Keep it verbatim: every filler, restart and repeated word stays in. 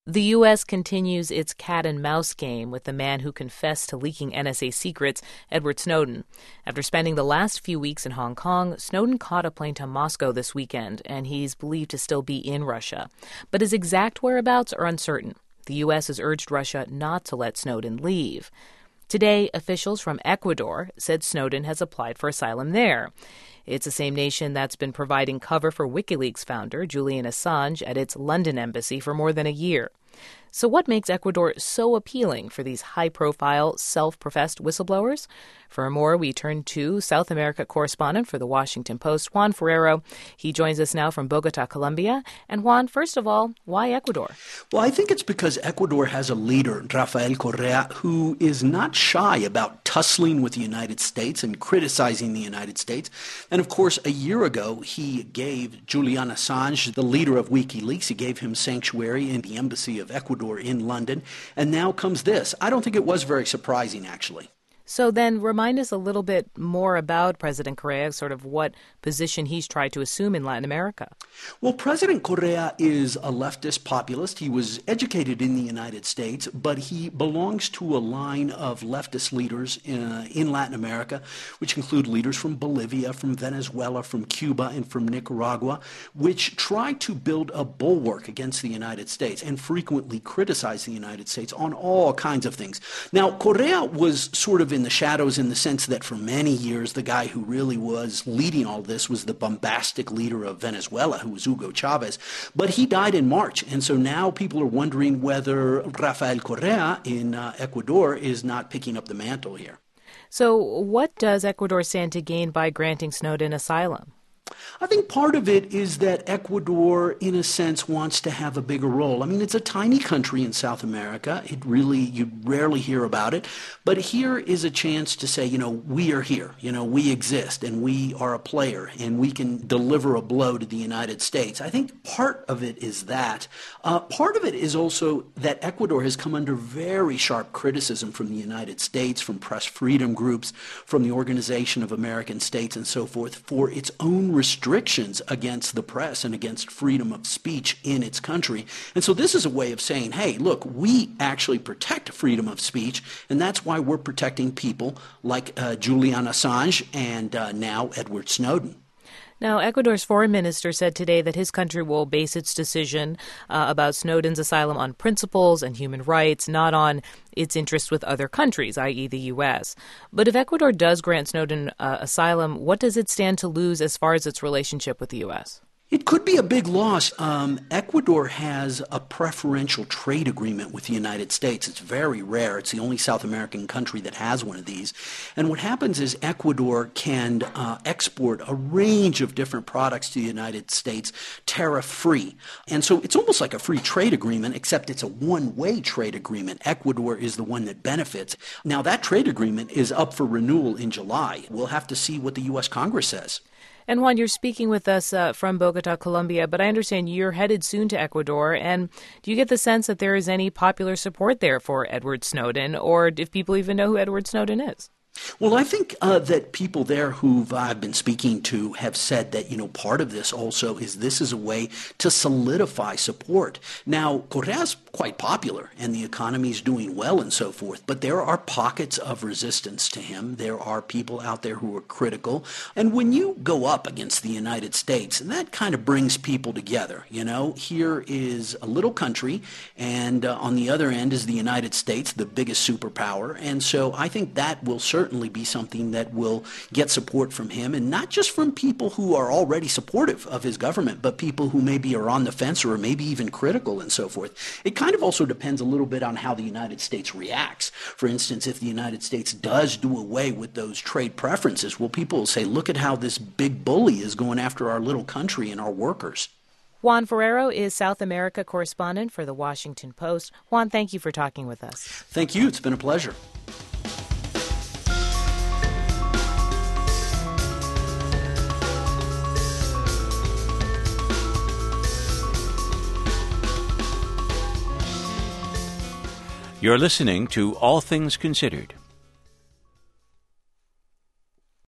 The U S continues its cat-and-mouse game with the man who confessed to leaking N S A secrets, Edward Snowden. After spending the last few weeks in Hong Kong, Snowden caught a plane to Moscow this weekend, and he's believed to still be in Russia. But his exact whereabouts are uncertain. The U S has urged Russia not to let Snowden leave. Today, officials from Ecuador said Snowden has applied for asylum there. It's the same nation that's been providing cover for WikiLeaks founder Julian Assange at its London embassy for more than a year. So what makes Ecuador so appealing for these high-profile, self-professed whistleblowers? For more, we turn to South America correspondent for The Washington Post, Juan Ferrero. He joins us now from Bogota, Colombia. And Juan, first of all, why Ecuador? Well, I think it's because Ecuador has a leader, Rafael Correa, who is not shy about tussling with the United States and criticizing the United States. And, of course, a year ago, he gave Julian Assange, the leader of WikiLeaks, he gave him sanctuary in the embassy of Ecuador in London. And now comes this. I don't think it was very surprising, actually. So then remind us a little bit more about President Correa, sort of what position he's tried to assume in Latin America. Well, President Correa is a leftist populist. He was educated in the United States, but he belongs to a line of leftist leaders uh, in Latin America, which include leaders from Bolivia, from Venezuela, from Cuba, and from Nicaragua, which try to build a bulwark against the United States and frequently criticize the United States on all kinds of things. Now, Correa was sort of in the shadows in the sense that for many years, the guy who really was leading all this was the bombastic leader of Venezuela, who was Hugo Chavez. But he died in March, and so now people are wondering whether Rafael Correa in uh, Ecuador is not picking up the mantle here. So what does Ecuador stand to gain by granting Snowden asylum? I think part of it is that Ecuador, in a sense, wants to have a bigger role. I mean, it's a tiny country in South America. It really, you rarely hear about it. But here is a chance to say, you know, we are here. You know, we exist and we are a player and we can deliver a blow to the United States. I think part of it is that. Uh, part of it is also that Ecuador has come under very sharp criticism from the United States, from press freedom groups, from the Organization of American States and so forth, for its own restrictions against the press and against freedom of speech in its country. And so this is a way of saying, hey, look, we actually protect freedom of speech, and that's why we're protecting people like uh, Julian Assange and uh, now Edward Snowden. Now, Ecuador's foreign minister said today that his country will base its decision uh, about Snowden's asylum on principles and human rights, not on its interests with other countries, that is the U S. But if Ecuador does grant Snowden uh, asylum, what does it stand to lose as far as its relationship with the U S? It could be a big loss. Um, Ecuador has a preferential trade agreement with the United States. It's very rare. It's the only South American country that has one of these. And what happens is Ecuador can uh, export a range of different products to the United States tariff-free. And so it's almost like a free trade agreement, except it's a one-way trade agreement. Ecuador is the one that benefits. Now, that trade agreement is up for renewal in July. We'll have to see what the U S Congress says. And Juan, you're speaking with us uh, from Bogota, Colombia, but I understand you're headed soon to Ecuador. And do you get the sense that there is any popular support there for Edward Snowden, or if people even know who Edward Snowden is? Well, I think uh, that people there who I've been speaking to have said that, you know, part of this also is this is a way to solidify support. Now, Correa's quite popular and the economy is doing well and so forth, but there are pockets of resistance to him. There are people out there who are critical. And when you go up against the United States, that kind of brings people together. You know, here is a little country, and uh, on the other end is the United States, the biggest superpower. And so I think that will certainly certainly be something that will get support from him, and not just from people who are already supportive of his government, but people who maybe are on the fence or maybe even critical and so forth. It kind of also depends a little bit on how the United States reacts. For instance, if the United States does do away with those trade preferences, well, people will say, look at how this big bully is going after our little country and our workers. Juan Ferrero is South America correspondent for The Washington Post. Juan, thank you for talking with us. Thank you. It's been a pleasure. You're listening to All Things Considered.